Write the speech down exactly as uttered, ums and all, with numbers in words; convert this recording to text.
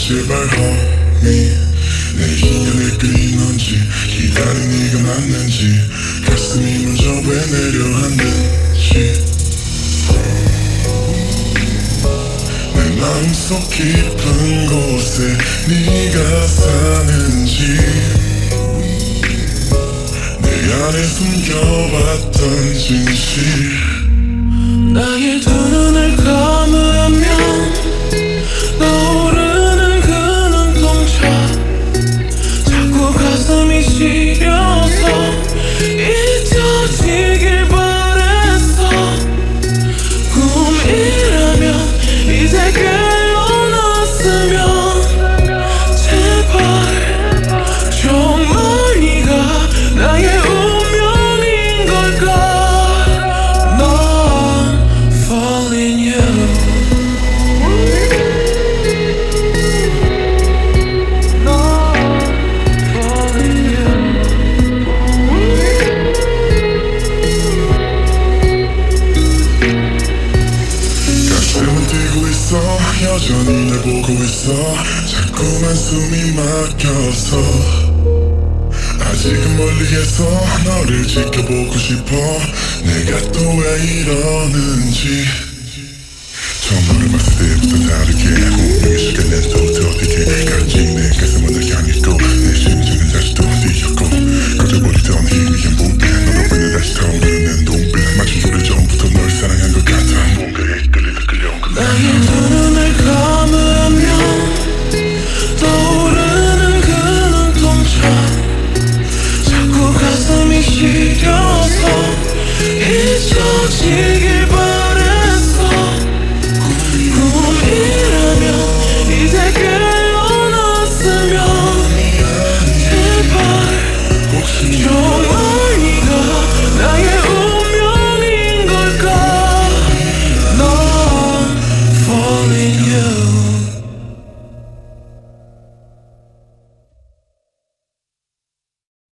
제발 homie 내 인연을 끄인 건지 기다린 네가 맞는지 가슴이 먼저 왜 내려앉는지 내 마음속 깊은 곳에 네가 사는지 내 안에 숨겨왔던 진실 나의 두 눈을 감으면 떠오르는 그 눈동자 자꾸 가슴이 시려서 잊혀지길 바랬어. 꿈이라면 이제 깨어났으면 제발 정말 네가 나의 운명인 걸까. 여전히 날 보고 있어 자꾸만 숨이 막혀서 아직은 멀리에서 너를 지켜보고 싶어 내가 또 왜 이러는지 처음 너를 봤을 때부터 다르게 운명의 시간 낸 또 어떻게 갈지 내 가슴은 널 향해